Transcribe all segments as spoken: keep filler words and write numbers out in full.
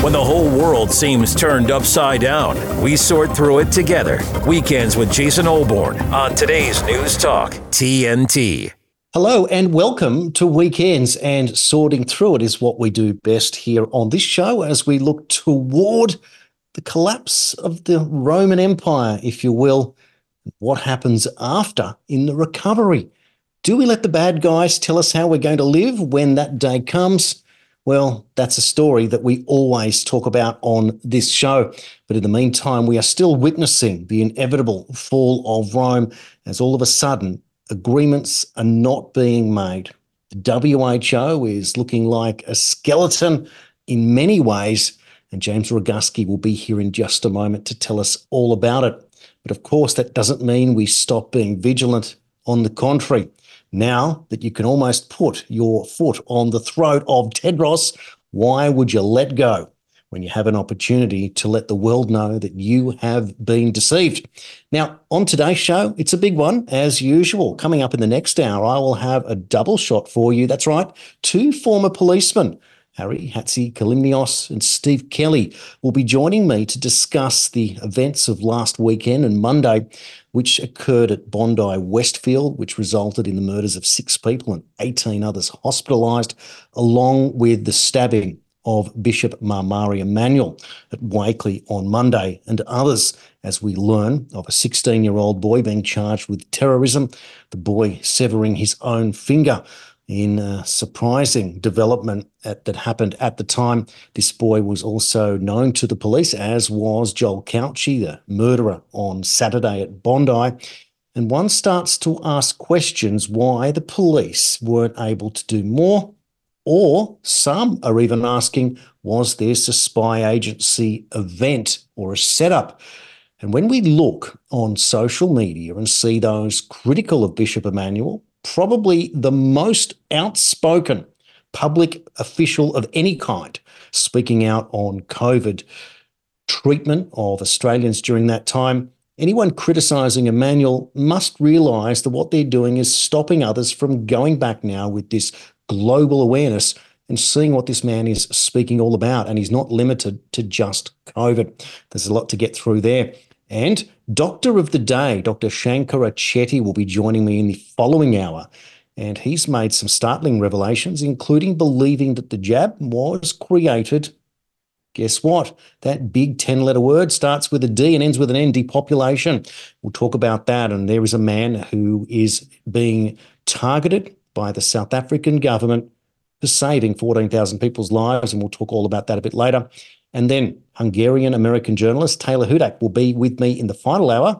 When the whole world seems turned upside down, we sort through it together. Weekends with Jason Olbourne on today's News Talk, T N T. Hello and welcome to Weekends, and sorting through it is what we do best here on this show as we look toward the collapse of the Roman Empire, if you will. What happens after in the recovery? Do we let the bad guys tell us how we're going to live when that day comes? Well, that's a story that we always talk about on this show. But in the meantime, we are still witnessing the inevitable fall of Rome as all of a sudden agreements are not being made. The W H O is looking like a skeleton in many ways, and James Roguski will be here in just a moment to tell us all about it. But of course, that doesn't mean we stop being vigilant. On the contrary, now that you can almost put your foot on the throat of Tedros, why would you let go when you have an opportunity to let the world know that you have been deceived? Now, on today's show, it's a big one, as usual. Coming up in the next hour, I will have a double shot for you. That's right, two former policemen, Harry Hatzikalymnios and Steve Kelly, will be joining me to discuss the events of last weekend and Monday, which occurred at Bondi Westfield, which resulted in the murders of six people and eighteen others hospitalised, along with the stabbing of Bishop Marmari Emanuel at Wakeley on Monday, and others, as we learn of a sixteen-year-old boy being charged with terrorism, the boy severing his own finger in a surprising development at, that happened at the time. This boy was also known to the police, as was Joel Couchy, the murderer on Saturday at Bondi. And one starts to ask questions why the police weren't able to do more, or some are even asking, was this a spy agency event or a setup? And when we look on social media and see those critical of Bishop Emanuel, probably the most outspoken public official of any kind, speaking out on COVID treatment of Australians during that time, anyone criticising Emanuel must realise that what they're doing is stopping others from going back now with this global awareness and seeing what this man is speaking all about. And he's not limited to just COVID. There's a lot to get through there. And Doctor of the Day, Doctor Shankara Chetty, will be joining me in the following hour. And he's made some startling revelations, including believing that the jab was created. Guess what? That big ten-letter word starts with a D and ends with an N, depopulation. We'll talk about that. And there is a man who is being targeted by the South African government for saving fourteen thousand people's lives, and we'll talk all about that a bit later. And then Hungarian-American journalist Taylor Hudak will be with me in the final hour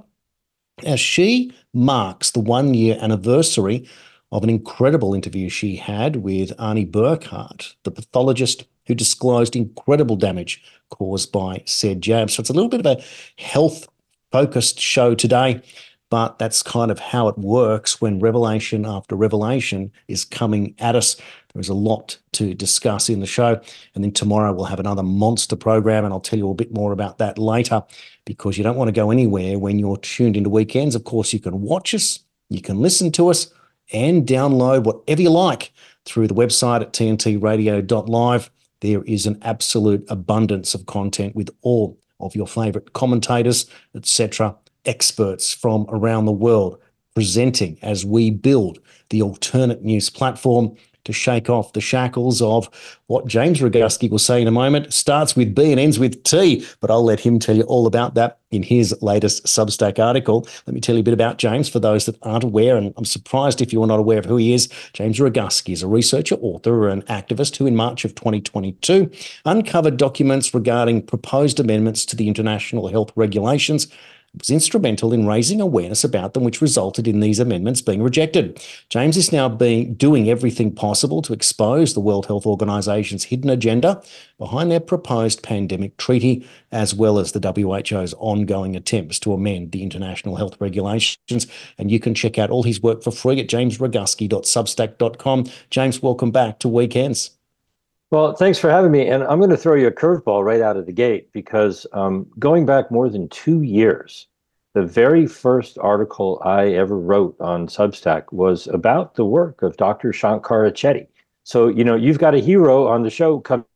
as she marks the one-year anniversary of an incredible interview she had with Arnie Burkhardt, the pathologist who disclosed incredible damage caused by said jab. So it's a little bit of a health-focused show today, but that's kind of how it works when revelation after revelation is coming at us. There is a lot to discuss in the show. And then tomorrow we'll have another monster program, and I'll tell you a bit more about that later, because you don't want to go anywhere when you're tuned into Weekends. Of course, you can watch us, you can listen to us, and download whatever you like through the website at t n t radio dot live. There is an absolute abundance of content with all of your favourite commentators, et cetera, experts from around the world presenting as we build the alternate news platform to shake off the shackles of what James Roguski will say in a moment. Starts with B and ends with T, but I'll let him tell you all about that in his latest Substack article. Let me tell you a bit about James for those that aren't aware, and I'm surprised if you're not aware of who he is. James Roguski is a researcher, author, and activist who in March of twenty twenty-two uncovered documents regarding proposed amendments to the international health regulations. Was instrumental in raising awareness about them, which resulted in these amendments being rejected. James is now being, doing everything possible to expose the World Health Organization's hidden agenda behind their proposed pandemic treaty, as well as the W H O's ongoing attempts to amend the international health regulations. And you can check out all his work for free at james roguski dot substack dot com. James, welcome back to Weekends. Well, thanks for having me. And I'm going to throw you a curveball right out of the gate, because um, going back more than two years, the very first article I ever wrote on Substack was about the work of Doctor Shankara Chetty. So, you know, you've got a hero on the show coming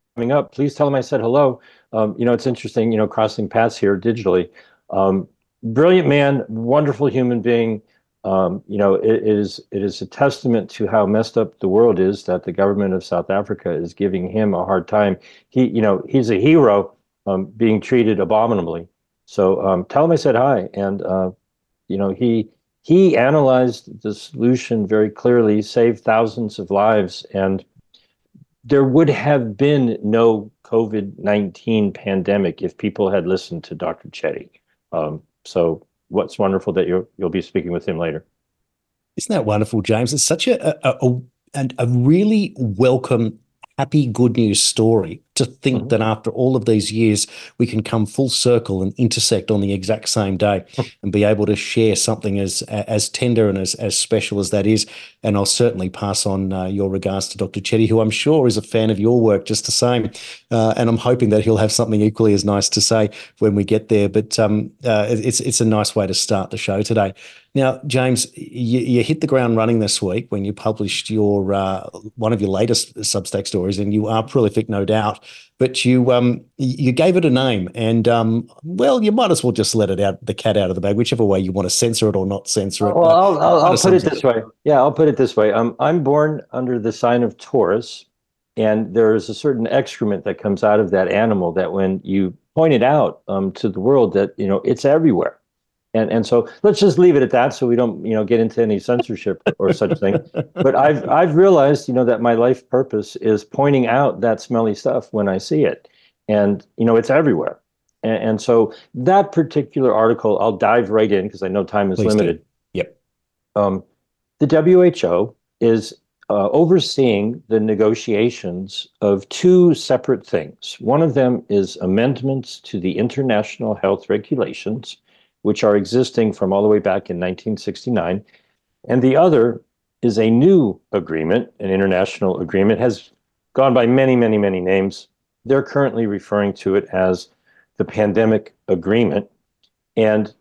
coming up. Please tell him I said hello. Um, you know, it's interesting, you know, crossing paths here digitally. Um, brilliant man, wonderful human being. Um, you know, it is it is a testament to how messed up the world is that the government of South Africa is giving him a hard time. He, you know, he's a hero, um, being treated abominably. So um, tell him I said hi, and uh, you know, he he analyzed the solution very clearly, saved thousands of lives, and there would have been no COVID nineteen pandemic if people had listened to Doctor Chetty. Um, so what's wonderful that you'll, you'll be speaking with him later. Isn't that wonderful, James? It's such a a, a, a really welcome, happy, good news story to think Mhm. that after all of these years, we can come full circle and intersect on the exact same day and be able to share something as as tender and as, as special as that is. And I'll certainly pass on uh, your regards to Doctor Chetty, who I'm sure is a fan of your work just the same. Uh, and I'm hoping that he'll have something equally as nice to say when we get there. But um, uh, it's, it's a nice way to start the show today. Now, James, you, you hit the ground running this week when you published your uh, one of your latest Substack stories, and you are prolific, no doubt. But you um, you gave it a name, and um, well, you might as well just let it out, the cat out of the bag, whichever way you want to censor it or not censor it. Well, But I'll, I'll, I'll put it up. this way. Yeah, I'll put it this way. Um, I'm born under the sign of Taurus, and there is a certain excrement that comes out of that animal that when you point it out um, to the world that, you know, it's everywhere. And and so let's just leave it at that so we don't, you know, get into any censorship or such thing. But I've I've realized, you know, that my life purpose is pointing out that smelly stuff when I see it. And, you know, it's everywhere. And, and so that particular article, I'll dive right in because I know time is Please limited. do. Yep. Um, the W H O is uh, overseeing the negotiations of two separate things. One of them is amendments to the international health regulations, which are existing from all the way back in nineteen sixty-nine. And the other is a new agreement, an international agreement, has gone by many, many, many names. They're currently referring to it as the Pandemic Agreement. And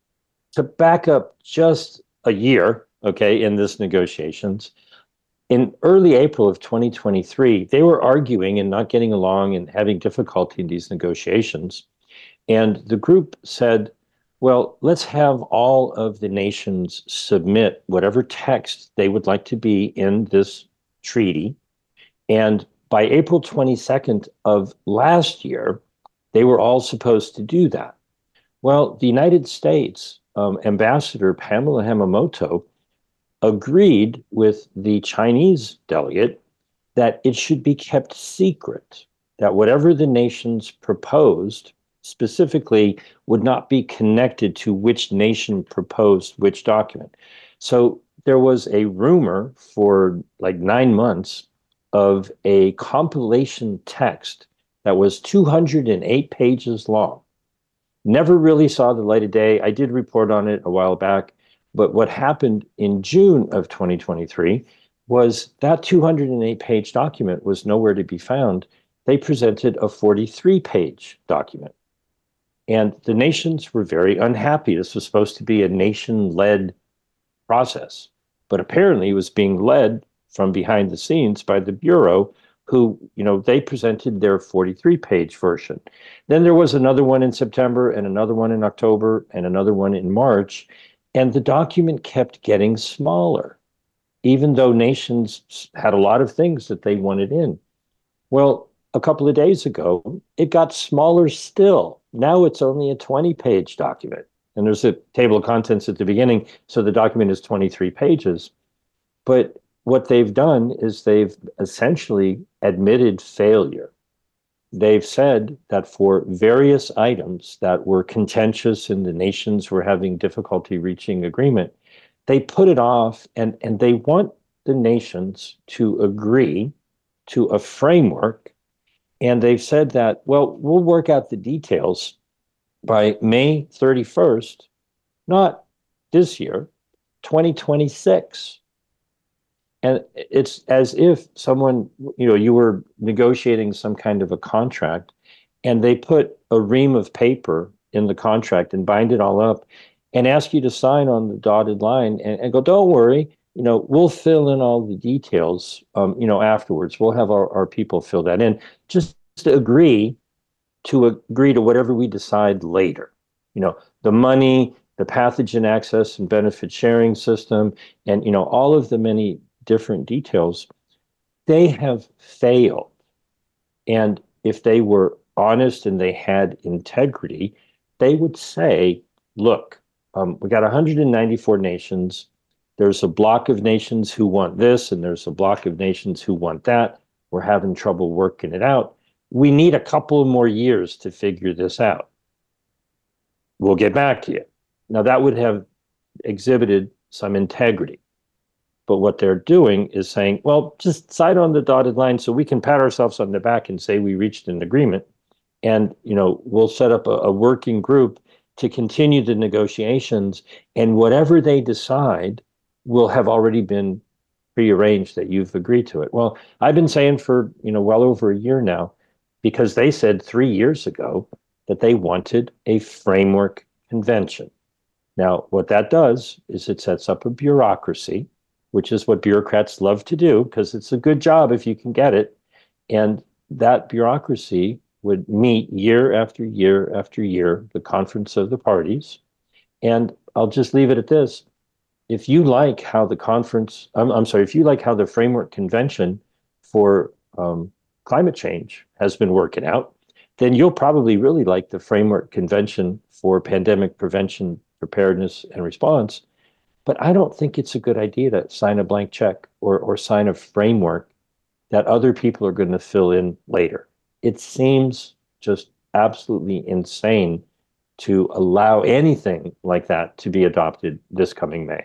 to back up just a year, okay, in this negotiations, in early April of twenty twenty-three, they were arguing and not getting along and having difficulty in these negotiations. And the group said, well, let's have all of the nations submit whatever text they would like to be in this treaty. And by April twenty-second of last year, they were all supposed to do that. Well, the United States um, Ambassador Pamela Hamamoto agreed with the Chinese delegate that it should be kept secret, that whatever the nations proposed specifically would not be connected to which nation proposed which document. So there was a rumor for like nine months of a compilation text that was two hundred eight pages long. Never really saw the light of day. I did report on it a while back, but what happened in June of twenty twenty-three was that two hundred eight page document was nowhere to be found. They presented a forty-three page document. And the nations were very unhappy. This was supposed to be a nation-led process, but apparently it was being led from behind the scenes by the Bureau, who, you know, they presented their forty-three page version. Then there was another one in September and another one in October and another one in March, and the document kept getting smaller, even though nations had a lot of things that they wanted in. Well, a couple of days ago, it got smaller still. Now it's only a twenty page document. And there's a table of contents at the beginning, so the document is twenty-three pages. But what they've done is they've essentially admitted failure. They've said that for various items that were contentious and the nations were having difficulty reaching agreement, they put it off, and, and they want the nations to agree to a framework. And they've said that, well, we'll work out the details by May thirty-first, not this year, twenty twenty-six. And it's as if someone, you know, you were negotiating some kind of a contract and they put a ream of paper in the contract and bind it all up and ask you to sign on the dotted line and, and go, don't worry, you know, we'll fill in all the details, um, you know, afterwards. We'll have our, our people fill that in. Just agree to agree to whatever we decide later. You know, the money, the pathogen access and benefit sharing system, and, you know, all of the many different details, they have failed. And if they were honest and they had integrity, they would say, look, um, we got one hundred ninety-four nations. There's a block of nations who want this, and there's a block of nations who want that. We're having trouble working it out. We need a couple more years to figure this out. We'll get back to you. Now, that would have exhibited some integrity. But what they're doing is saying, well, just sign on the dotted line so we can pat ourselves on the back and say we reached an agreement. And, you know, we'll set up a, a working group to continue the negotiations. And whatever they decide will have already been prearranged that you've agreed to it. Well, I've been saying for, you know, well over a year now, because they said three years ago that they wanted a framework convention. Now, what that does is it sets up a bureaucracy, which is what bureaucrats love to do, because it's a good job if you can get it. And that bureaucracy would meet year after year after year, the conference of the parties. And I'll just leave it at this. If you like how the conference, I'm, I'm sorry, if you like how the framework convention for um, climate change has been working out, then you'll probably really like the framework convention for pandemic prevention, preparedness, and response. But I don't think it's a good idea to sign a blank check or, or sign a framework that other people are going to fill in later. It seems just absolutely insane to allow anything like that to be adopted this coming May.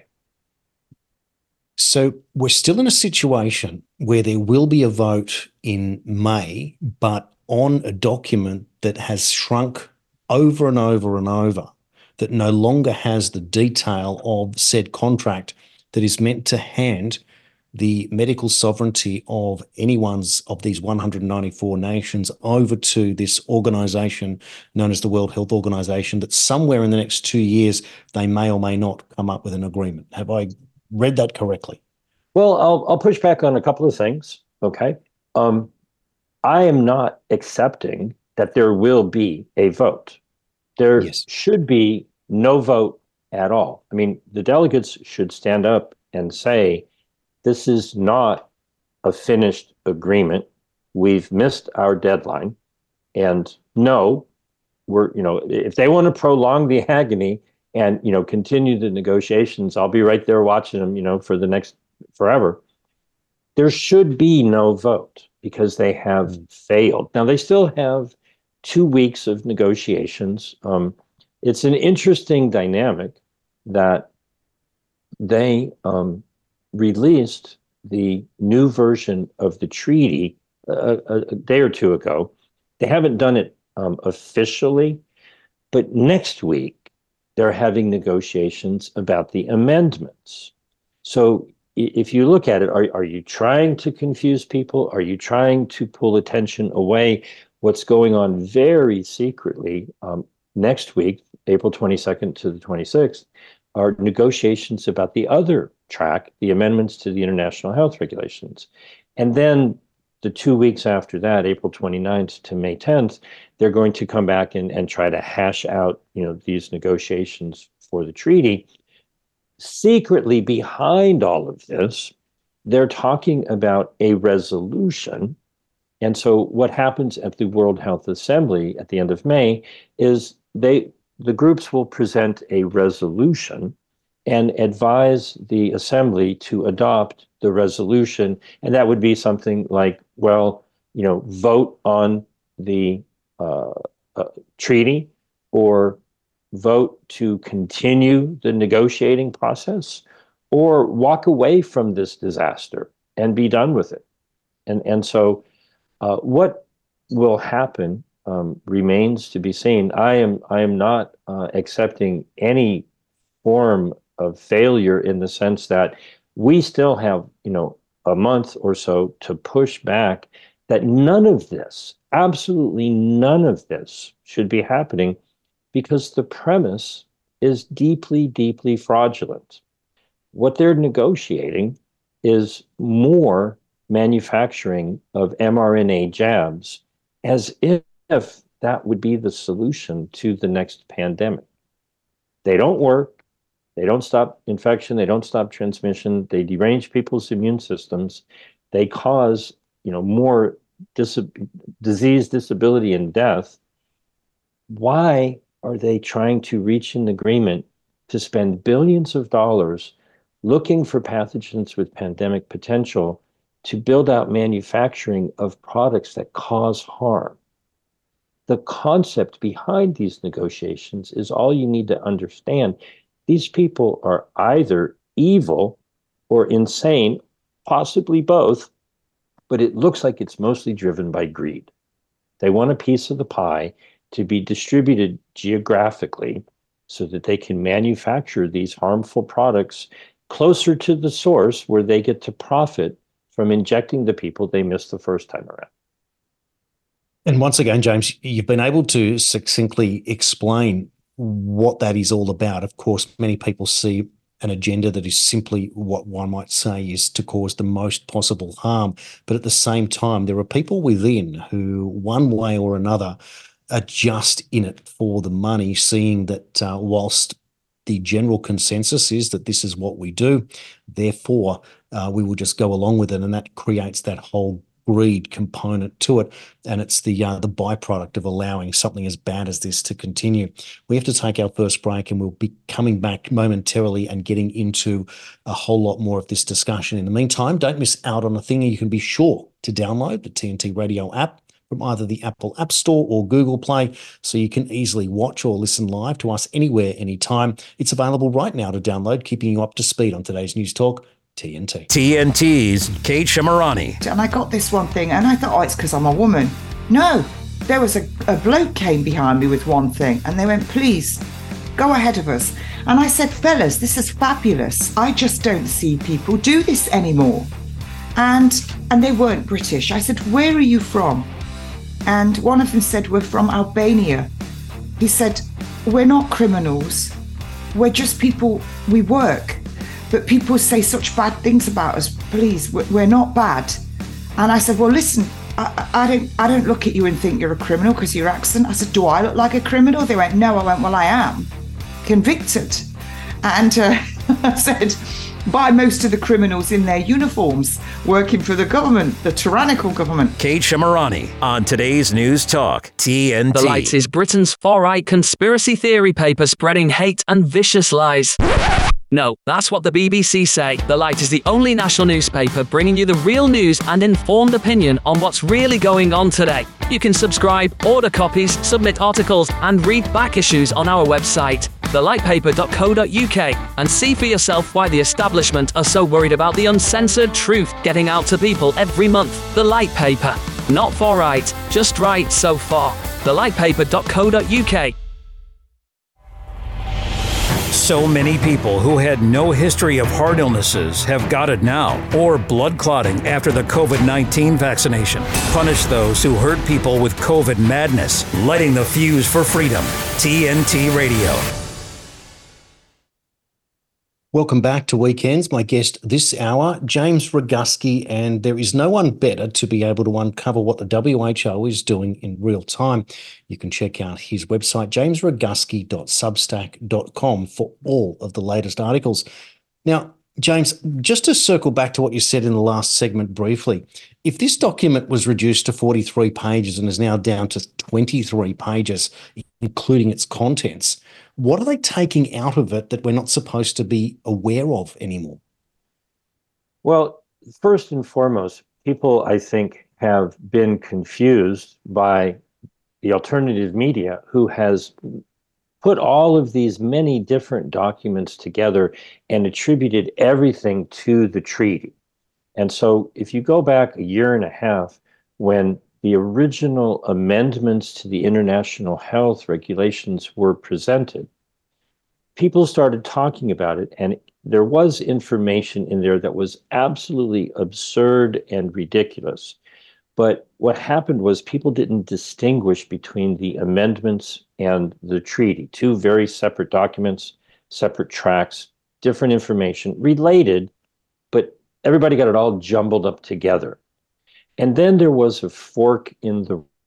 So we're still in a situation where there will be a vote in May, but on a document that has shrunk over and over and over, that no longer has the detail of said contract that is meant to hand the medical sovereignty of anyone's of these one hundred ninety-four nations over to this organization known as the World Health Organization, that somewhere in the next two years, they may or may not come up with an agreement. Have I read that correctly? Well, I'll, I'll push back on a couple of things, okay? Um, I am not accepting that there will be a vote. There yes. should be no vote at all. I mean, the delegates should stand up and say, this is not a finished agreement. We've missed our deadline. And no, we're, you know, if they want to prolong the agony and, you know, continue the negotiations, I'll be right there watching them, you know, for the next forever. There should be no vote because they have failed. Now, they still have two weeks of negotiations. Um, it's an interesting dynamic that they um, released the new version of the treaty a, a, a day or two ago. They haven't done it um, officially, but next week they're having negotiations about the amendments. So if you look at it, are, are you trying to confuse people? Are you trying to pull attention away? What's going on very secretly um, next week, April twenty-second to the twenty-sixth, are negotiations about the other track, the amendments to the international health regulations. And then the two weeks after that, April twenty-ninth to May tenth, they're going to come back and, and try to hash out, you know, these negotiations for the treaty. Secretly behind all of this, they're talking about a resolution. And so what happens at the World Health Assembly at the end of May is they the groups will present a resolution and advise the assembly to adopt the resolution. And that would be something like, well, you know, vote on the uh, uh, treaty, or vote to continue the negotiating process, or walk away from this disaster and be done with it. And, and so uh, what will happen um, remains to be seen. I am, I am not uh, accepting any form of failure in the sense that we still have, you know, a month or so to push back that none of this, absolutely none of this should be happening, because the premise is deeply, deeply fraudulent. What they're negotiating is more manufacturing of mRNA jabs as if that would be the solution to the next pandemic. They don't work. They don't stop infection. They don't stop transmission. They derange people's immune systems. They cause, you know, more dis- disease, disability, and death. Why are they trying to reach an agreement to spend billions of dollars looking for pathogens with pandemic potential to build out manufacturing of products that cause harm? The concept behind these negotiations is all you need to understand. These people are either evil or insane, possibly both, but it looks like it's mostly driven by greed. They want a piece of the pie to be distributed geographically so that they can manufacture these harmful products closer to the source where they get to profit from injecting the people they missed the first time around. And once again, James, you've been able to succinctly explain what that is all about. Of course, many people see an agenda that is simply what one might say is to cause the most possible harm. But at the same time, there are people within who, one way or another, are just in it for the money, seeing that uh, whilst the general consensus is that this is what we do, therefore uh, we will just go along with it, and that creates that whole greed component to it, and it's the uh, the byproduct of allowing something as bad as this to continue. We have to take our first break, and we'll be coming back momentarily and getting into a whole lot more of this discussion. In the meantime, don't miss out on a thing. You can be sure to download the T N T Radio app from either the Apple App Store or Google Play, so you can easily watch or listen live to us anywhere, anytime. It's available right now to download, keeping you up to speed on today's News Talk T N T. T N T's Kate Shemirani. And I got this one thing, and I thought, oh, it's because I'm a woman. No, there was a, a bloke came behind me with one thing, and they went, please, go ahead of us. And I said, fellas, this is fabulous. I just don't see people do this anymore. And and they weren't British. I said, where are you from? And one of them said, we're from Albania. He said, we're not criminals. We're just people, we work. But people say such bad things about us. Please, we're not bad. And I said, well, listen, I, I don't I don't look at you and think you're a criminal because of your accent. I said, do I look like a criminal? They went, no. I went, well, I am convicted. And uh, I said, by most of the criminals in their uniforms working for the government, the tyrannical government. Kate Shemirani on today's News Talk T N T. The Light is Britain's far-right conspiracy theory paper spreading hate and vicious lies. No, that's what the B B C say. The Light is the only national newspaper bringing you the real news and informed opinion on what's really going on today. You can subscribe, order copies, submit articles, and read back issues on our website, the light paper dot co dot U K, and see for yourself why the establishment are so worried about the uncensored truth getting out to people every month. The Light Paper. Not far right, just right so far. the light paper dot co dot U K. So many people who had no history of heart illnesses have got it now, or blood clotting after the COVID nineteen vaccination. Punish those who hurt people with COVID madness, lighting the fuse for freedom. T N T Radio. Welcome back to Weekends. My guest this hour, James Roguski, and there is no one better to be able to uncover what the W H O is doing in real time. You can check out his website, james roguski dot substack dot com, for all of the latest articles. Now, James, just to circle back to what you said in the last segment briefly, if this document was reduced to forty-three pages and is now down to twenty-three pages, including its contents, what are they taking out of it that we're not supposed to be aware of anymore? Well, first and foremost, people, I think, have been confused by the alternative media, who has put all of these many different documents together and attributed everything to the treaty. And so if you go back a year and a half, when the original amendments to the international health regulations were presented, people started talking about it, and there was information in there that was absolutely absurd and ridiculous. But what happened was people didn't distinguish between the amendments and the treaty, two very separate documents, separate tracks, different information, related, but everybody got it all jumbled up together. And then there was a fork in the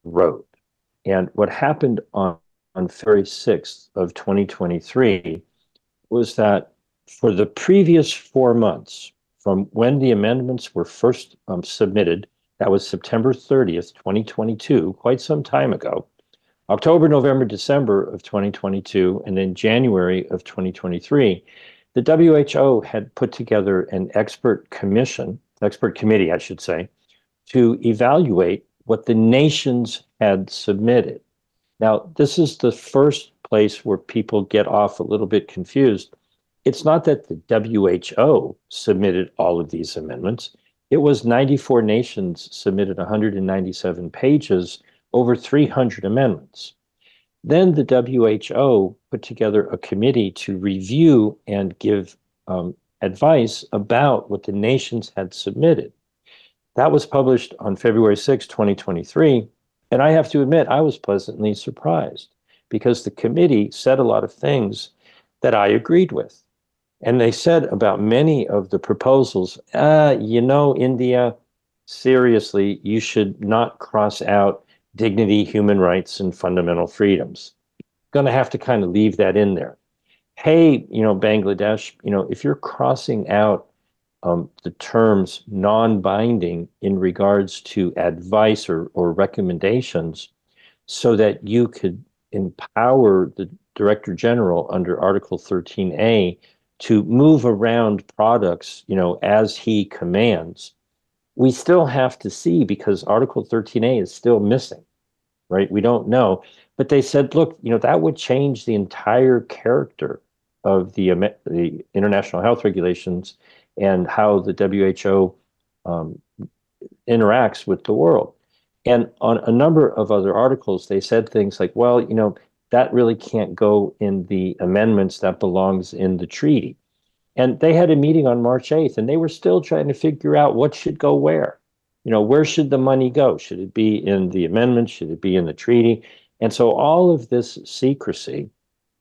wrote. And what happened on, on February sixth of twenty twenty-three was that for the previous four months, from when the amendments were first um, submitted, that was September thirtieth, twenty twenty-two, quite some time ago, October, November, December of twenty twenty-two, and then January of twenty twenty-three, the W H O had put together an expert commission, expert committee, I should say, to evaluate what the nations had submitted. Now, this is the first place where people get off a little bit confused. It's not that the W H O submitted all of these amendments. It was ninety-four nations submitted one hundred ninety-seven pages, over three hundred amendments. Then the W H O put together a committee to review and give um, advice about what the nations had submitted. That was published on February sixth, twenty twenty-three. And I have to admit, I was pleasantly surprised because the committee said a lot of things that I agreed with. And they said about many of the proposals, uh, you know, India, seriously, you should not cross out dignity, human rights, and fundamental freedoms. Going to have to kind of leave that in there. Hey, you know, Bangladesh, you know, if you're crossing out um, the terms non-binding in regards to advice or, or recommendations so that you could empower the Director General under Article thirteen A to move around products, you know, as he commands, we still have to see because Article thirteen A is still missing, right? We don't know. But they said, look, you know, that would change the entire character of the, the international health regulations and how the W H O um, interacts with the world. And on a number of other articles, they said things like, well, you know, that really can't go in the amendments, that belongs in the treaty. And they had a meeting on March eighth, and they were still trying to figure out what should go where. You know, where should the money go? Should it be in the amendments? Should it be in the treaty? And so all of this secrecy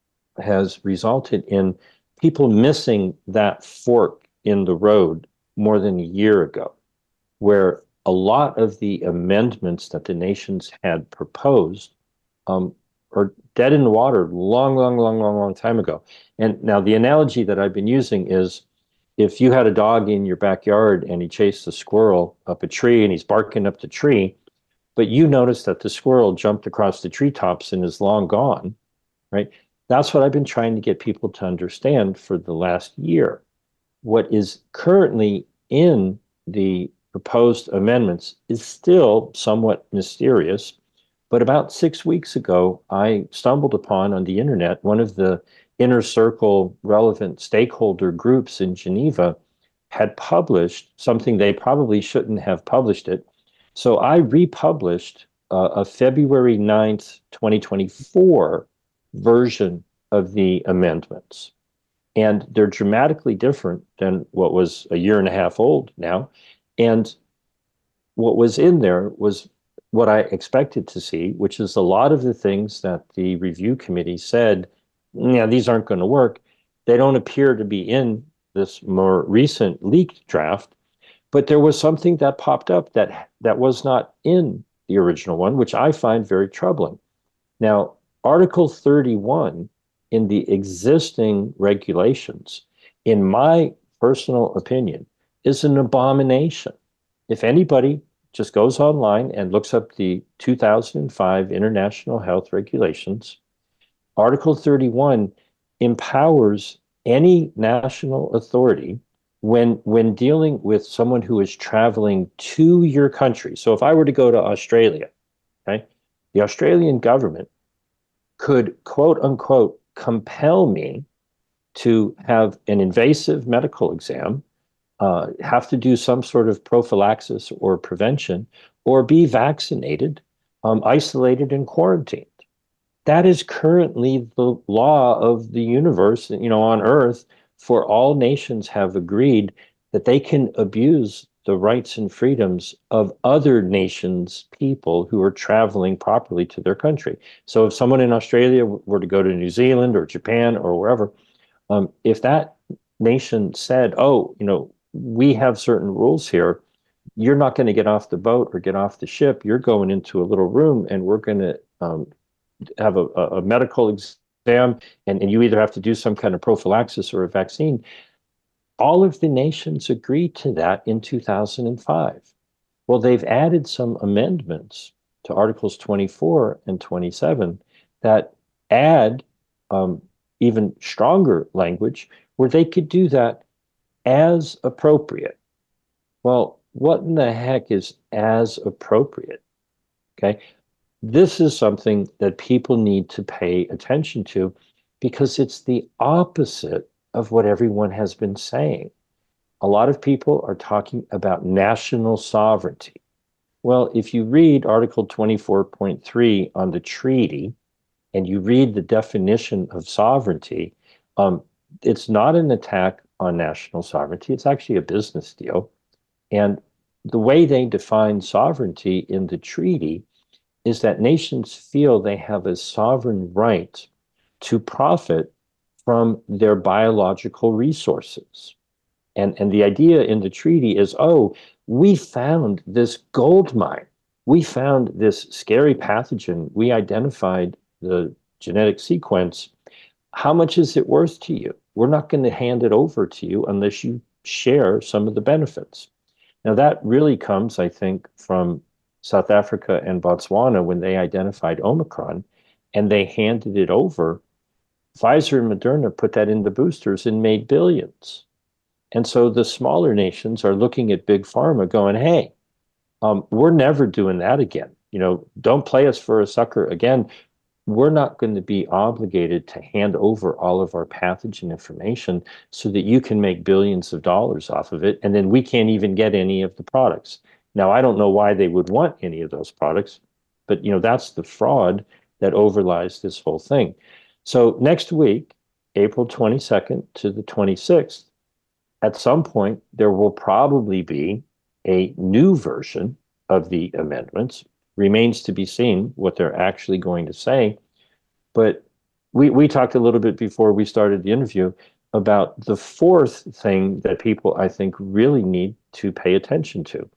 has resulted in people missing that fork in the road more than a year ago, where a lot of the amendments that the nations had proposed um, are dead in the water long, long, long, long, long time ago. And now the analogy that I've been using is if you had a dog in your backyard and he chased a squirrel up a tree and he's barking up the tree, but you notice that the squirrel jumped across the treetops and is long gone, right? That's what I've been trying to get people to understand for the last year. What is currently in the proposed amendments is still somewhat mysterious. But about six weeks ago, I stumbled upon on the internet one of the inner circle relevant stakeholder groups in Geneva had published something they probably shouldn't have published it. So I republished uh, a February ninth, twenty twenty-four version of the amendments. And they're dramatically different than what was a year and a half old now. And what was in there was what I expected to see, which is a lot of the things that the review committee said, yeah, these aren't going to work. They don't appear to be in this more recent leaked draft, but there was something that popped up that that was not in the original one, which I find very troubling. Now, Article thirty-one in the existing regulations, in my personal opinion, is an abomination. If anybody just goes online and looks up the two thousand five International Health Regulations, Article thirty-one empowers any national authority when, when dealing with someone who is traveling to your country. So if I were to go to Australia, okay, the Australian government could, quote unquote, compel me to have an invasive medical exam, uh, have to do some sort of prophylaxis or prevention, or be vaccinated, um, isolated, and quarantined. That is currently the law of the universe, you know, on Earth, for all nations have agreed that they can abuse the rights and freedoms of other nations' people who are traveling properly to their country. So if someone in Australia were to go to New Zealand or Japan or wherever, um, if that nation said, oh, you know, we have certain rules here, you're not going to get off the boat or get off the ship. You're going into a little room and we're going to um, have a, a medical exam, and, and you either have to do some kind of prophylaxis or a vaccine. All of the nations agreed to that in two thousand five. Well, they've added some amendments to Articles twenty-four and twenty-seven that add um, even stronger language where they could do that as appropriate. Well, what in the heck is as appropriate? Okay. This is something that people need to pay attention to because it's the opposite of what everyone has been saying. A lot of people are talking about national sovereignty. Well, if you read Article twenty-four point three on the treaty and you read the definition of sovereignty, um, it's not an attack on national sovereignty. It's actually a business deal. And the way they define sovereignty in the treaty is that nations feel they have a sovereign right to profit from their biological resources. And, and the idea in the treaty is, oh, we found this gold mine. We found this scary pathogen. We identified the genetic sequence. How much is it worth to you? We're not going to hand it over to you unless you share some of the benefits. Now, that really comes, I think, from South Africa and Botswana when they identified Omicron and they handed it over. Pfizer and Moderna put that in the boosters and made billions. And so the smaller nations are looking at big pharma going, hey, um, we're never doing that again. You know, don't play us for a sucker again. We're not going to be obligated to hand over all of our pathogen information so that you can make billions of dollars off of it. And then we can't even get any of the products. Now, I don't know why they would want any of those products, but you know, that's the fraud that overlies this whole thing. So next week, April twenty-second to the twenty-sixth, at some point, there will probably be a new version of the amendments. Remains to be seen what they're actually going to say. But we, we talked a little bit before we started the interview about the fourth thing that people, I think, really need to pay attention to.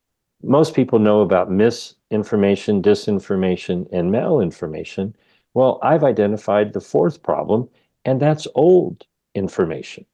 Most people know about misinformation, disinformation, and malinformation. Well, I've identified the fourth problem, and that's old information.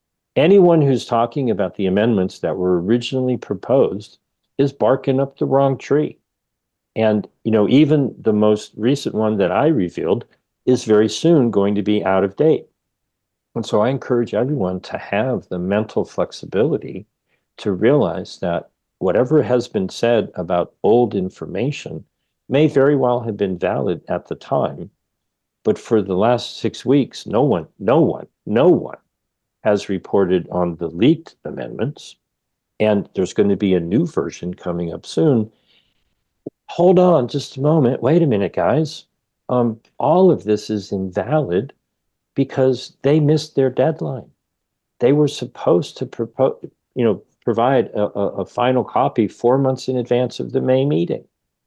Anyone who's talking about the amendments that were originally proposed is barking up the wrong tree. And, you know, even the most recent one that I revealed is very soon going to be out of date. And so I encourage everyone to have the mental flexibility to realize that whatever has been said about old information may very well have been valid at the time. But for the last six weeks, no one, no one, no one has reported on the leaked amendments. And there's going to be a new version coming up soon. Hold on just a moment. Wait a minute, guys. Um, all of this is invalid because they missed their deadline. They were supposed to propose, you know, provide a, a, a final copy four months in advance of the May meeting.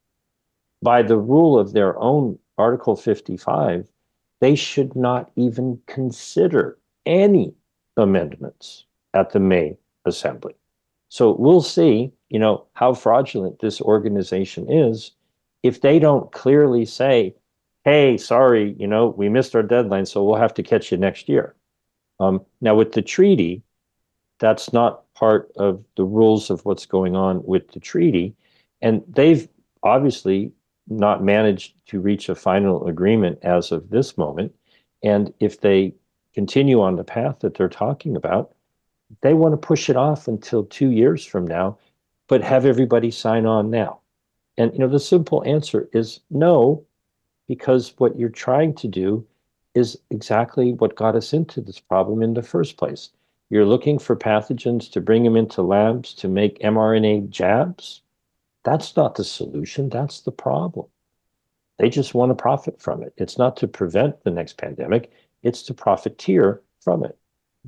By the rule of their own Article fifty-five, they should not even consider any amendments at the May Assembly. So we'll see, you know, how fraudulent this organization is if they don't clearly say, hey, sorry, you know, we missed our deadline, so we'll have to catch you next year. Um, now, with the treaty, that's not part of the rules of what's going on with the treaty. And they've obviously not managed to reach a final agreement as of this moment. And if they continue on the path that they're talking about, they want to push it off until two years from now, but have everybody sign on now. And, you know, the simple answer is no, because what you're trying to do is exactly what got us into this problem in the first place. You're looking for pathogens to bring them into labs to make mRNA jabs. That's not the solution. That's the problem. They just want to profit from it. It's not to prevent the next pandemic. It's to profiteer from it.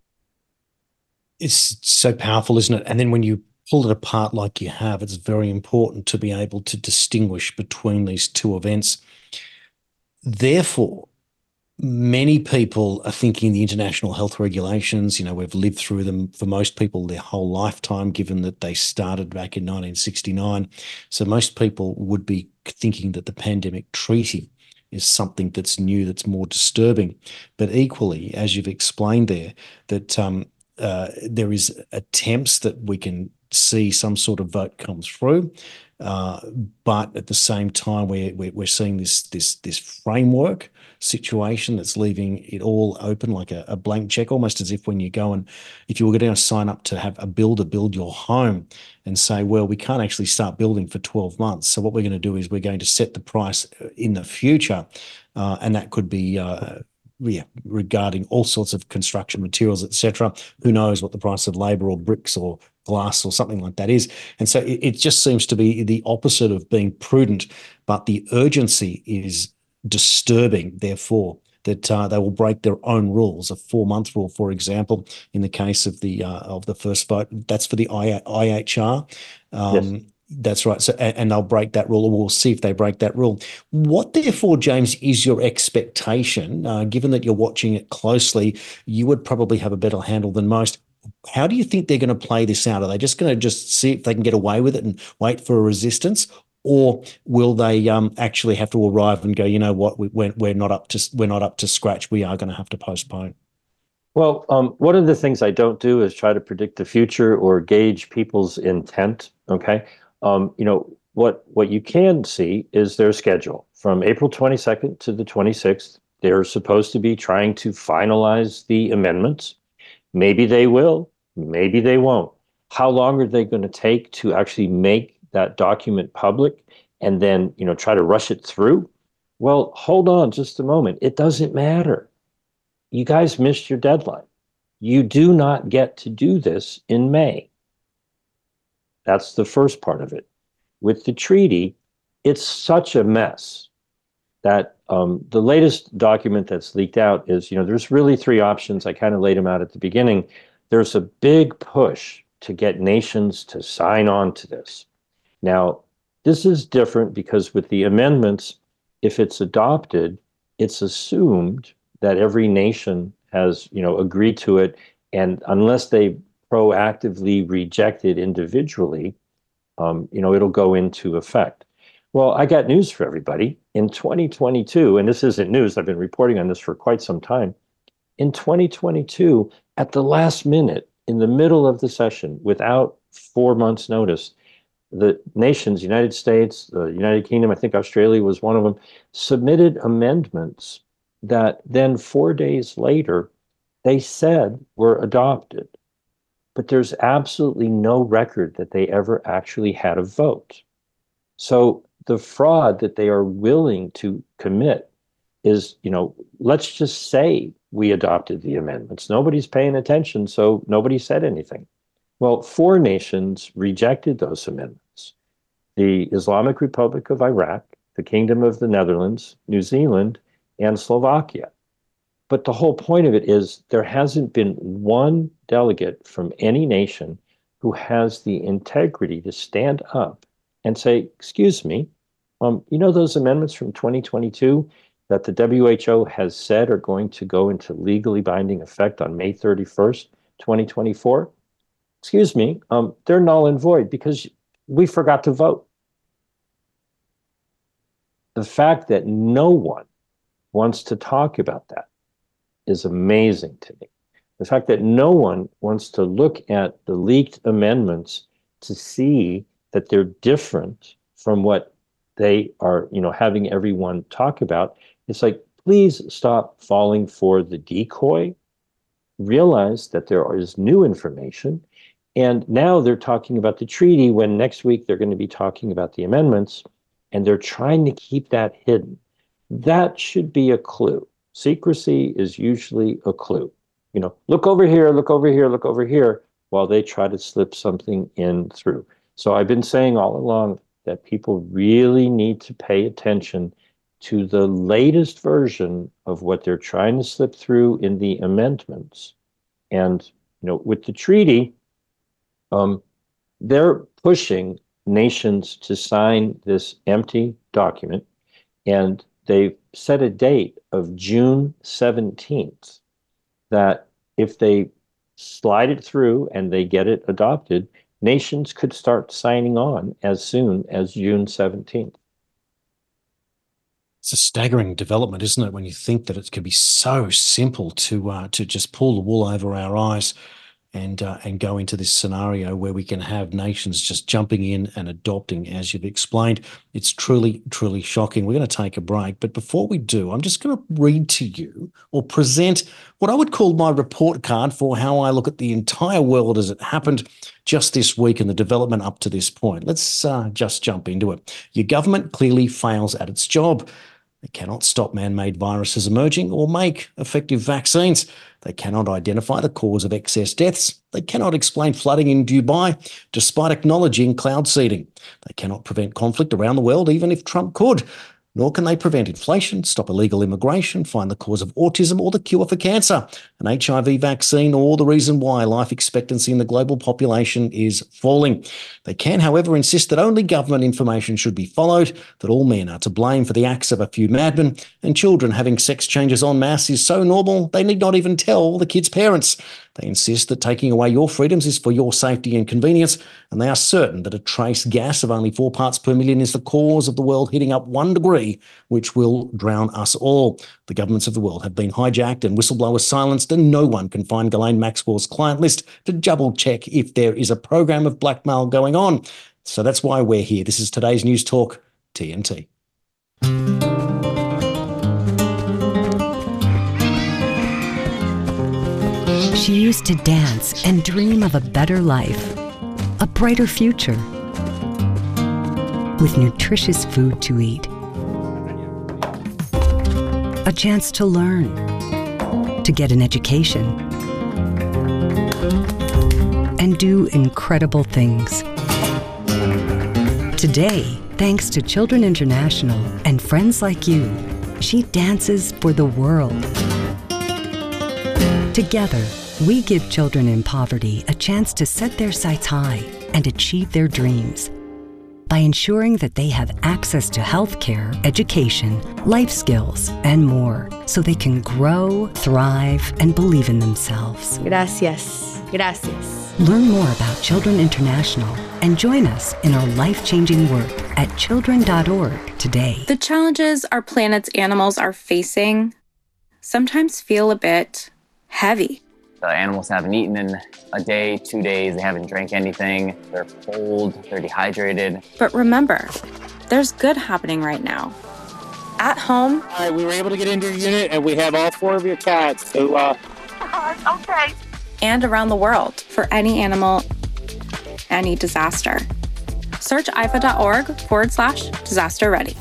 It's so powerful, isn't it? And then when you pull it apart like you have, it's very important to be able to distinguish between these two events. Therefore, Many people are thinking the international health regulations, you know, we've lived through them for most people their whole lifetime, given that they started back in nineteen sixty-nine. So most people would be thinking that the pandemic treaty is something that's new, that's more disturbing. But equally, as you've explained there, that um, uh, there is attempts that we can see some sort of vote come through. Uh, but at the same time, we're, we're, we're seeing this, this, this framework situation that's leaving it all open like a, a blank check, almost as if when you go and if you were going to sign up to have a builder build your home and say, well, we can't actually start building for twelve months. So what we're going to do is we're going to set the price in the future. Uh, and that could be uh, yeah, regarding all sorts of construction materials, et cetera. Who knows what the price of labor or bricks or glass or something like that is. And so it, it just seems to be the opposite of being prudent, but the urgency is disturbing, therefore, that uh, they will break their own rules. A four-month rule, for example, in the case of the uh, of the first vote, that's for the I H R. Um, yes. That's right. So, and they'll break that rule, or we'll see if they break that rule. What, therefore, James, is your expectation? Uh, given that you're watching it closely, you would probably have a better handle than most. How do you think they're going to play this out? Are they just going to just see if they can get away with it and wait for a resistance? Or will they um, actually have to arrive and go, you know what, we, we're, we're not up to we're not up to scratch. We are going to have to postpone. Well, um, one of the things I don't do is try to predict the future or gauge people's intent. Okay, um, you know what what you can see is their schedule from April twenty-second to the twenty-sixth. They're supposed to be trying to finalize the amendments. Maybe they will. Maybe they won't. How long are they going to take to actually make that document public and then, you know, try to rush it through? Well, hold on just a moment. It doesn't matter. You guys missed your deadline. You do not get to do this in May. That's the first part of it. With the treaty, it's such a mess that um, the latest document that's leaked out is, you know, there's really three options. I kind of laid them out at the beginning. There's a big push to get nations to sign on to this. Now, this is different because with the amendments, if it's adopted, it's assumed that every nation has, you know, agreed to it. And unless they proactively reject it individually, um, you know, it'll go into effect. Well, I got news for everybody. In twenty twenty-two, and this isn't news, I've been reporting on this for quite some time. In twenty twenty-two, at the last minute, in the middle of the session, without four months' notice, the nations, United States, the United Kingdom, I think Australia was one of them, submitted amendments that then four days later, they said were adopted. But there's absolutely no record that they ever actually had a vote. So the fraud that they are willing to commit is, you know, let's just say we adopted the amendments. Nobody's paying attention, so nobody said anything. Well, four nations rejected those amendments. The Islamic Republic of Iraq, the Kingdom of the Netherlands, New Zealand, and Slovakia. But the whole point of it is there hasn't been one delegate from any nation who has the integrity to stand up and say, excuse me, um, you know those amendments from twenty twenty-two that the W H O has said are going to go into legally binding effect on May thirty-first, twenty twenty-four? Excuse me, um, they're null and void because we forgot to vote. The fact that no one wants to talk about that is amazing to me. The fact that no one wants to look at the leaked amendments to see that they're different from what they are, you know, having everyone talk about. It's like, please stop falling for the decoy. Realize that there is new information. And now they're talking about the treaty when next week they're going to be talking about the amendments, and they're trying to keep that hidden. That should be a clue. Secrecy is usually a clue. You know, look over here, look over here, look over here, while they try to slip something in through. So I've been saying all along that people really need to pay attention to the latest version of what they're trying to slip through in the amendments. And, you know, with the treaty, um, they're pushing nations to sign this empty document, and they've set a date of June seventeenth that if they slide it through and they get it adopted, nations could start signing on as soon as June seventeenth. It's a staggering development, isn't it, when you think that it could be so simple to uh, to just pull the wool over our eyes and uh, and go into this scenario where we can have nations just jumping in and adopting, as you've explained. It's truly, truly shocking. We're going to take a break, but before we do, I'm just going to read to you or present what I would call my report card for how I look at the entire world as it happened just this week and the development up to this point. Let's uh, just jump into it. Your government clearly fails at its job. They cannot stop man-made viruses emerging or make effective vaccines. They cannot identify the cause of excess deaths. They cannot explain flooding in Dubai, despite acknowledging cloud seeding. They cannot prevent conflict around the world, even if Trump could. Nor can they prevent inflation, stop illegal immigration, find the cause of autism or the cure for cancer, an H I V vaccine, or the reason why life expectancy in the global population is falling. They can, however, insist that only government information should be followed, that all men are to blame for the acts of a few madmen, and children having sex changes en masse is so normal they need not even tell the kids' parents. They insist that taking away your freedoms is for your safety and convenience, and they are certain that a trace gas of only four parts per million is the cause of the world heating up one degree, which will drown us all. The governments of the world have been hijacked and whistleblowers silenced, and no one can find Ghislaine Maxwell's client list to double-check if there is a program of blackmail going on. So that's why we're here. This is today's News Talk, T N T. She used to dance and dream of a better life, a brighter future, with nutritious food to eat, a chance to learn, to get an education, and do incredible things. Today, thanks to Children International and friends like you, she dances for the world. Together, we give children in poverty a chance to set their sights high and achieve their dreams by ensuring that they have access to health care, education, life skills, and more, so they can grow, thrive, and believe in themselves. Gracias. Gracias. Learn more about Children International and join us in our life-changing work at children dot org today. The challenges our planet's animals are facing sometimes feel a bit heavy. The animals haven't eaten in a day, two days, they haven't drank anything, they're cold, they're dehydrated. But remember, there's good happening right now. At home. All right, we were able to get into your unit and we have all four of your cats. So, uh... okay. And around the world for any animal, any disaster. Search I F A dot org forward slash disaster ready.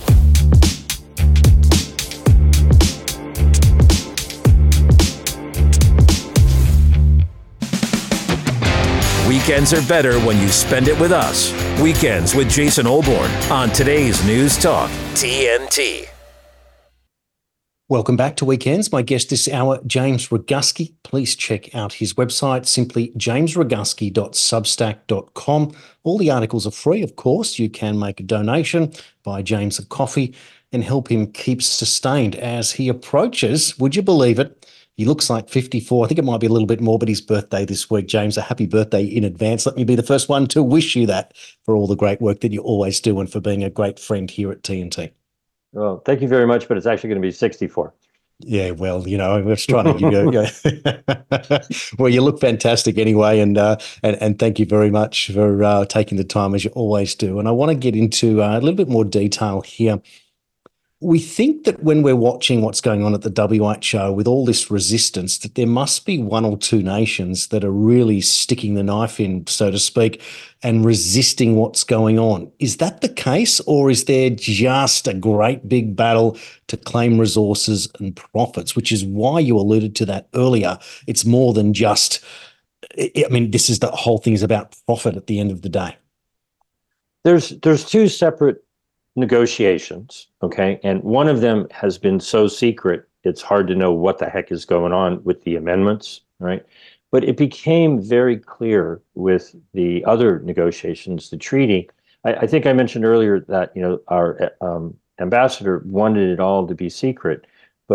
Weekends are better when you spend it with us. Weekends with Jason Olbourne on today's News Talk, T N T. Welcome back to Weekends. My guest this hour, James Roguski. Please check out his website, simply james roguski dot substack dot com. All the articles are free, of course. You can make a donation, buy James a coffee, and help him keep sustained as he approaches, would you believe it, he looks like fifty-four. I think it might be a little bit more, but his birthday this week. James, a happy birthday in advance. Let me be the first one to wish you that for all the great work that you always do and for being a great friend here at T N T. Well, thank you very much, but it's actually going to be sixty-four. Yeah, well, you know, I was trying to give you. Well, you look fantastic anyway, and uh, and and thank you very much for uh, taking the time as you always do. And I want to get into uh, a little bit more detail here. We think that when we're watching what's going on at the W H O with all this resistance, that there must be one or two nations that are really sticking the knife in, so to speak, and resisting what's going on. Is that the case, or is there just a great big battle to claim resources and profits, which is why you alluded to that earlier? It's more than just, I mean, this is the whole thing is about profit at the end of the day. There's there's two separate negotiations, okay? And one of them has been so secret, it's hard to know what the heck is going on with the amendments, right? But it became very clear with the other negotiations, the treaty. I, I think I mentioned earlier that, you know, our um, ambassador wanted it all to be secret, but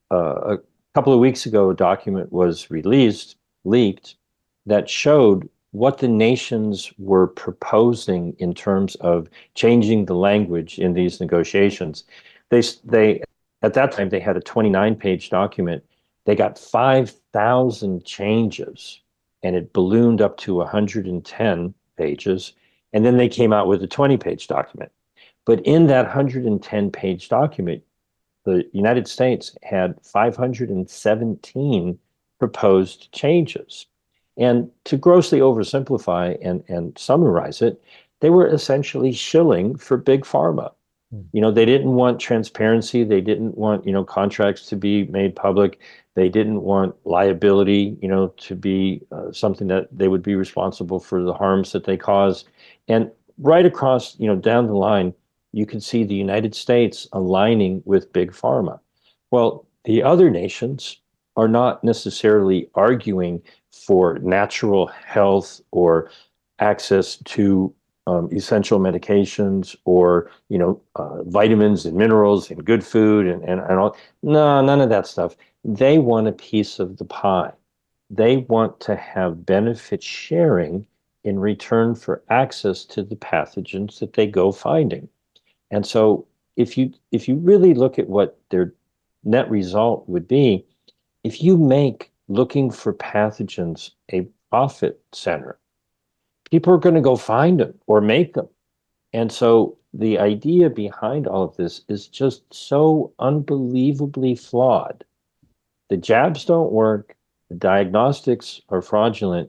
uh, a couple of weeks ago, a document was released, leaked, that showed what the nations were proposing in terms of changing the language in these negotiations. They, they at that time, they had a twenty-nine page document. They got five thousand changes, and it ballooned up to one hundred ten pages. And then they came out with a twenty page document. But in that one hundred ten page document, the United States had five hundred seventeen proposed changes. And to grossly oversimplify and, and summarize it, they were essentially shilling for big pharma. Mm. You know, they didn't want transparency. They didn't want, you know, contracts to be made public. They didn't want liability, you know, to be uh, something that they would be responsible for the harms that they cause. And right across, you know, down the line, you can see the United States aligning with big pharma. Well, the other nations are not necessarily arguing for natural health or access to um, essential medications or, you know, uh, vitamins and minerals and good food and, and, and all. No, none of that stuff. They want a piece of the pie. They want to have benefit sharing in return for access to the pathogens that they go finding. And so if you if you really look at what their net result would be, if you make looking for pathogens a profit center, people are going to go find them or make them. And so the idea behind all of this is just so unbelievably flawed. The jabs don't work. The diagnostics are fraudulent.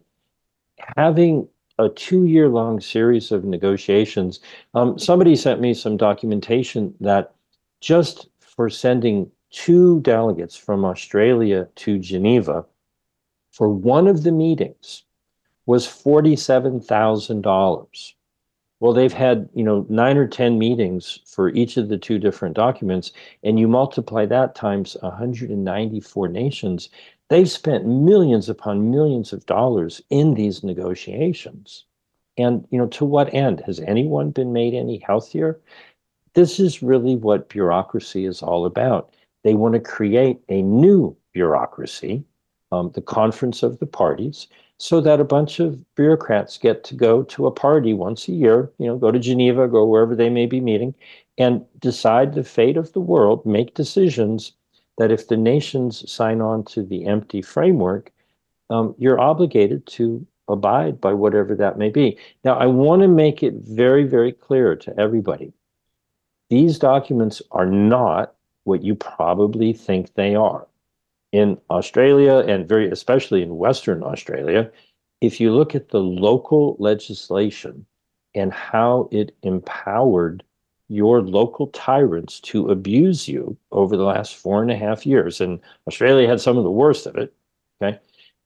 Having a two-year-long series of negotiations. Um, somebody sent me some documentation that just for sending two delegates from Australia to Geneva for one of the meetings was forty-seven thousand dollars. Well, they've had, you know, nine or ten meetings for each of the two different documents, and you multiply that times one hundred ninety-four nations, they've spent millions upon millions of dollars in these negotiations. And, you know, to what end? Has anyone been made any healthier? This is really what bureaucracy is all about. They want to create a new bureaucracy, um, the Conference of the Parties, so that a bunch of bureaucrats get to go to a party once a year, you know, go to Geneva, go wherever they may be meeting, and decide the fate of the world, make decisions that if the nations sign on to the empty framework, um, you're obligated to abide by whatever that may be. Now, I want to make it very, very clear to everybody. These documents are not what you probably think they are. In Australia, and very especially in Western Australia, if you look at the local legislation and how it empowered your local tyrants to abuse you over the last four and a half years, and Australia had some of the worst of it, okay?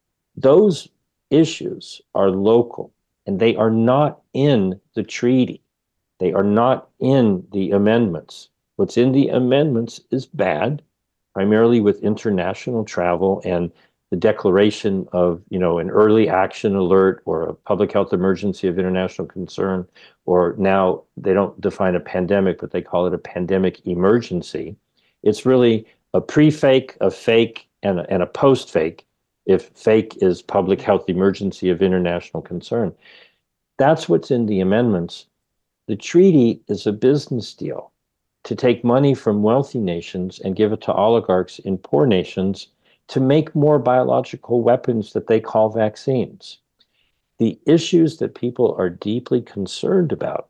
Those issues are local, and they are not in the treaty. They are not in the amendments. What's in the amendments is bad, primarily with international travel and the declaration of, you know, an early action alert or a public health emergency of international concern, or now they don't define a pandemic, but they call it a pandemic emergency. It's really a pre-fake, a fake, and a, and a post-fake, if fake is public health emergency of international concern. That's what's in the amendments. The treaty is a business deal to take money from wealthy nations and give it to oligarchs in poor nations to make more biological weapons that they call vaccines. The issues that people are deeply concerned about,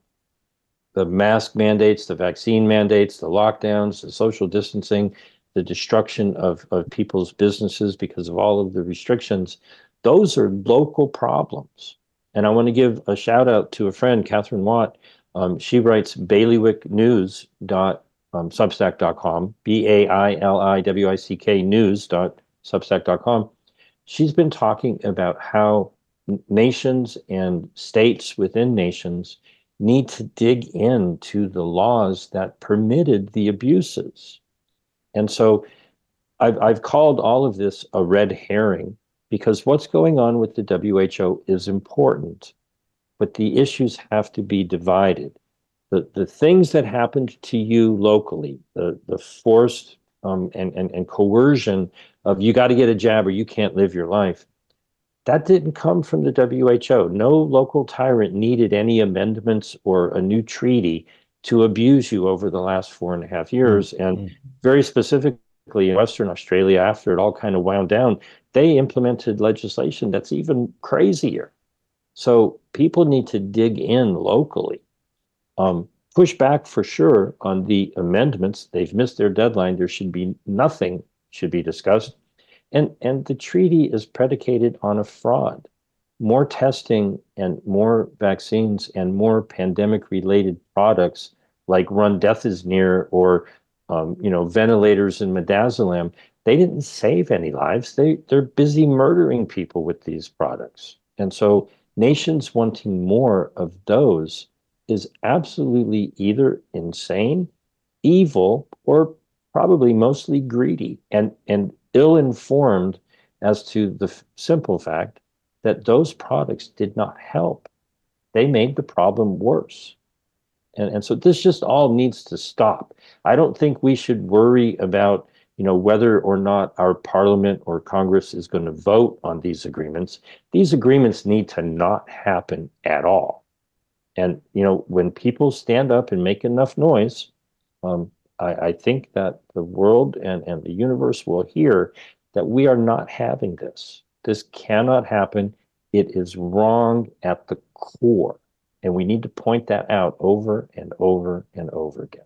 the mask mandates, the vaccine mandates, the lockdowns, the social distancing, the destruction of, of people's businesses because of all of the restrictions, those are local problems. And I want to give a shout out to a friend, Catherine Watt. Um, she writes bailiwick news dot substack dot com, B A I L I W I C K news dot substack dot com. She's been talking about how nations and states within nations need to dig into the laws that permitted the abuses. And so I've, I've called all of this a red herring because what's going on with the W H O is important, but the issues have to be divided. The, the things that happened to you locally, the, the forced um, and, and, and coercion of you got to get a jab or you can't live your life. That didn't come from the W H O. No local tyrant needed any amendments or a new treaty to abuse you over the last four and a half years. Mm-hmm. And very specifically in Western Australia, after it all kind of wound down, they implemented legislation that's even crazier. So people need to dig in locally. Um, push back for sure on the amendments. They've missed their deadline. There should be nothing should be discussed. And, and the treaty is predicated on a fraud. More testing and more vaccines and more pandemic-related products like Remdesivir or um, you know, ventilators and midazolam, they didn't save any lives. They, they're busy murdering people with these products. And so nations wanting more of those is absolutely either insane, evil, or probably mostly greedy and, and ill-informed as to the f- simple fact that those products did not help. They made the problem worse. And, and so this just all needs to stop. I don't think we should worry about, you know, whether or not our parliament or Congress is going to vote on these agreements. These agreements need to not happen at all. And, you know, when people stand up and make enough noise, um, I, I think that the world and, and the universe will hear that we are not having this. This cannot happen. It is wrong at the core. And we need to point that out over and over and over again.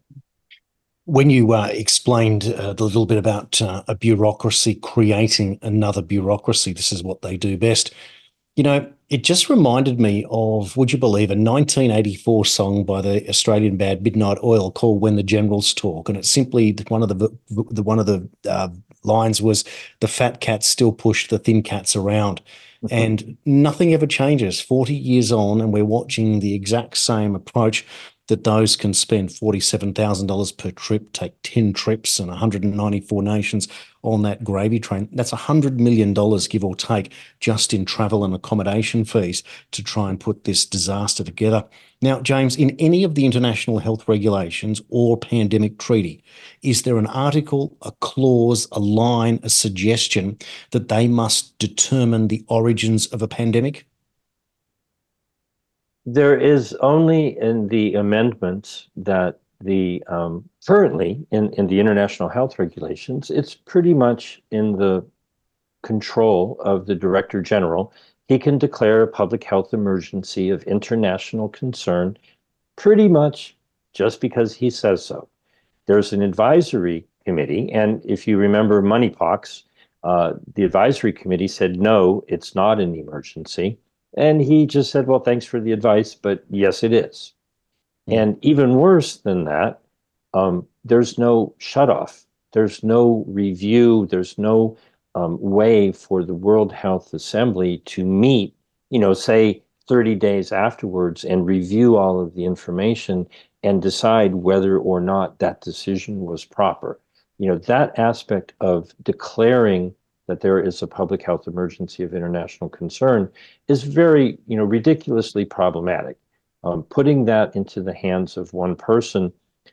When you uh, explained uh, a little bit about uh, a bureaucracy creating another bureaucracy, this is what they do best. You know, it just reminded me of, would you believe, a nineteen eighty-four song by the Australian band Midnight Oil called "When the Generals Talk," and it's simply one of the, the one of the uh, lines was, "The fat cats still push the thin cats around," mm-hmm. and nothing ever changes. Forty years on, and we're watching the exact same approach. That those can spend forty-seven thousand dollars per trip, take ten trips and one hundred ninety-four nations on that gravy train. That's one hundred million dollars, give or take, just in travel and accommodation fees to try and put this disaster together. Now, James, in any of the international health regulations or pandemic treaty, is there an article, a clause, a line, a suggestion that they must determine the origins of a pandemic? There is only in the amendments that the um, currently in, in the international health regulations, it's pretty much in the control of the Director General. He can declare a public health emergency of international concern pretty much just because he says so. There's an advisory committee, and if you remember monkeypox, uh, the advisory committee said, no, it's not an emergency. And he just said, well, thanks for the advice, but yes, it is. And even worse than that, um, there's no shutoff. There's no review. There's no um, way for the World Health Assembly to meet, you know, say thirty days afterwards and review all of the information and decide whether or not that decision was proper. You know, that aspect of declaring that there is a public health emergency of international concern is very, you know, ridiculously problematic. Um, putting that into the hands of one person,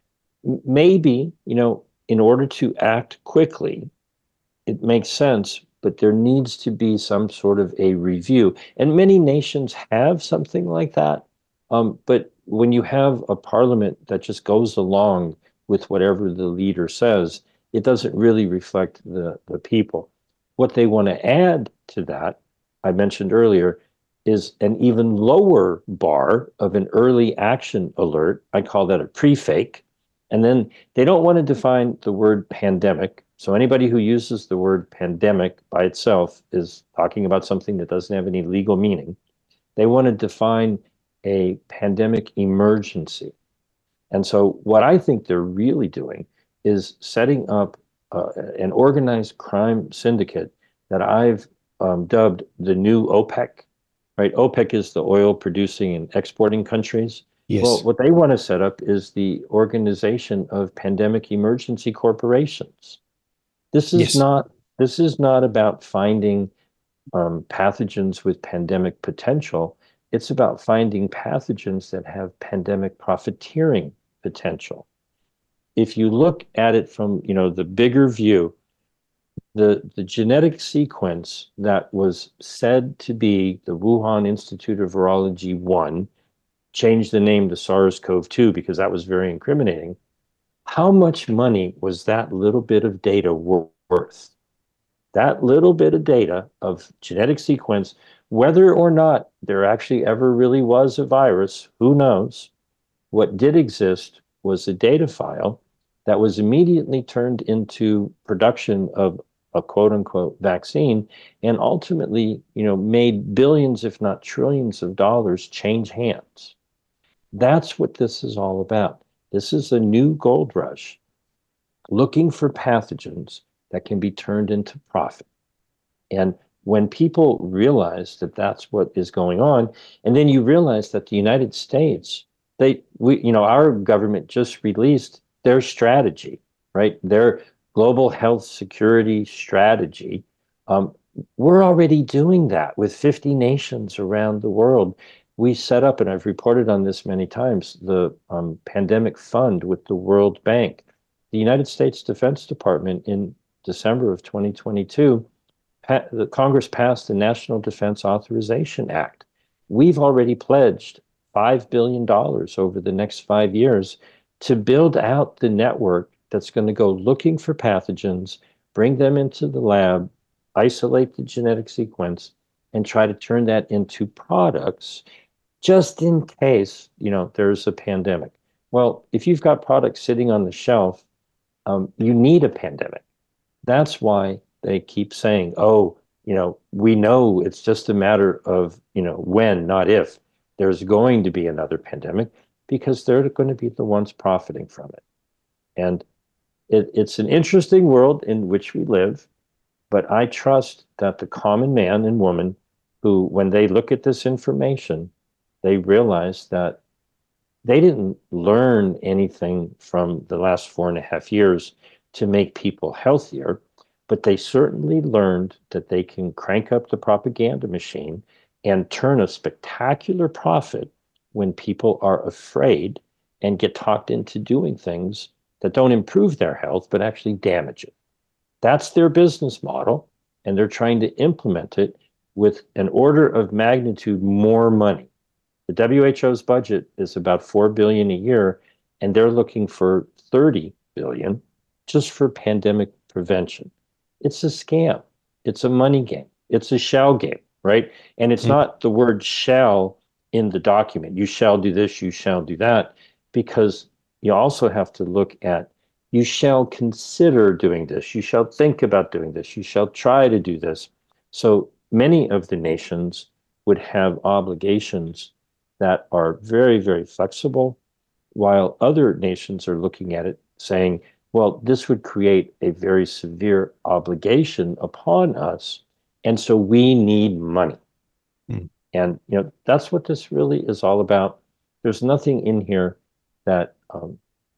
maybe, you know, in order to act quickly, it makes sense, but there needs to be some sort of a review. And many nations have something like that. Um, but when you have a parliament that just goes along with whatever the leader says, it doesn't really reflect the, the people. What they want to add to that, I mentioned earlier, is an even lower bar of an early action alert. I call that a pre-fake. And then they don't want to define the word pandemic. So anybody who uses the word pandemic by itself is talking about something that doesn't have any legal meaning. They want to define a pandemic emergency. And so what I think they're really doing is setting up uh, an organized crime syndicate that I've um, dubbed the new OPEC, right? OPEC is the oil producing and exporting countries. Yes. Well, what they want to set up is the Organization of Pandemic Emergency Corporations. This is yes. not, this is not about finding um, pathogens with pandemic potential. It's about finding pathogens that have pandemic profiteering potential. if you look at it from, you know, the bigger view, the, the genetic sequence that was said to be the Wuhan Institute of Virology one, changed the name to SARS-C o V two because that was very incriminating. How much money was that little bit of data worth? That little bit of data of genetic sequence, whether or not there actually ever really was a virus, who knows? What did exist was a data file that was immediately turned into production of a quote unquote vaccine, and ultimately, you know, made billions, if not trillions of dollars change hands. That's what this is all about. This is a new gold rush, looking for pathogens that can be turned into profit. And when people realize that that's what is going on, and then you realize that the United States, they, we, you know, our government just released their strategy, right? Their global health security strategy. Um, we're already doing that with fifty nations around the world. We set up, and I've reported on this many times, the um, pandemic fund with the World Bank. The United States Defense Department in December of twenty twenty-two, pa- the Congress passed the National Defense Authorization Act. We've already pledged five billion dollars over the next five years to build out the network that's going to go looking for pathogens, bring them into the lab, isolate the genetic sequence, and try to turn that into products just in case, you know, there's a pandemic. Well, if you've got products sitting on the shelf, um, you need a pandemic. That's why they keep saying, oh, you know, we know it's just a matter of, you know, when, not if, there's going to be another pandemic, because they're going to be the ones profiting from it. And it, it's an interesting world in which we live, but I trust that the common man and woman who, when they look at this information, they realize that they didn't learn anything from the last four and a half years to make people healthier, but they certainly learned that they can crank up the propaganda machine and turn a spectacular profit when people are afraid and get talked into doing things that don't improve their health, but actually damage it. That's their business model, and they're trying to implement it with an order of magnitude more money. The W H O's budget is about four billion dollars a year, and they're looking for thirty billion dollars just for pandemic prevention. It's a scam. It's a money game. It's a shell game, right? And it's mm-hmm. not the word shall in the document. You shall do this, you shall do that, because you also have to look at, you shall consider doing this, you shall think about doing this, you shall try to do this. So many of the nations would have obligations that are very, very flexible, while other nations are looking at it saying, well, this would create a very severe obligation upon us, and so we need money. Mm. And you know, that's what this really is all about. There's nothing in here that um,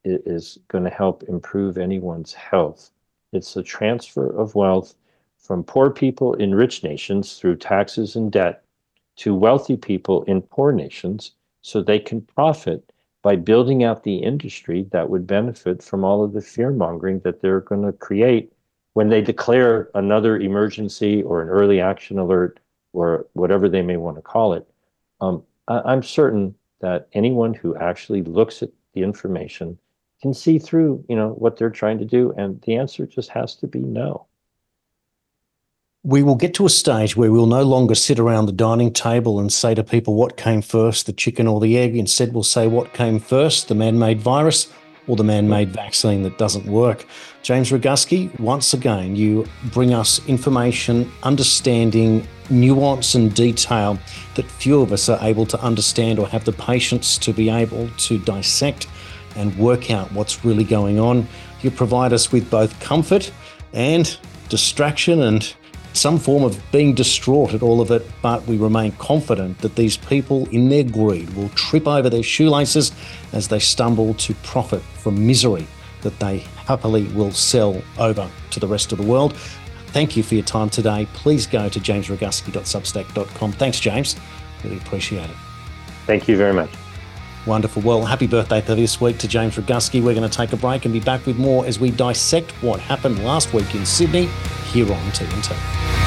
is going to help improve anyone's health. It's a transfer of wealth from poor people in rich nations through taxes and debt to wealthy people in poor nations so they can profit by building out the industry that would benefit from all of the fear-mongering that they're going to create when they declare another emergency or an early action alert or whatever they may want to call it. Um, I- I'm certain that anyone who actually looks at the information can see through, you know, what they're trying to do, and the answer just has to be no. We will get to a stage where we'll no longer sit around the dining table and say to people what came first, the chicken or the egg. Instead, we'll say what came first, the man-made virus or the man-made vaccine that doesn't work. James Roguski, once again, you bring us information, understanding, nuance and detail that few of us are able to understand or have the patience to be able to dissect and work out what's really going on. You provide us with both comfort and distraction and some form of being distraught at all of it, but we remain confident that these people in their greed will trip over their shoelaces as they stumble to profit from misery that they happily will sell over to the rest of the world. Thank you for your time today. Please go to james roguski dot substack dot com. Thanks, James. Really appreciate it. Thank you very much. Wonderful. Well, happy birthday for this week to James Roguski. We're going to take a break and be back with more as we dissect what happened last week in Sydney here on T N T.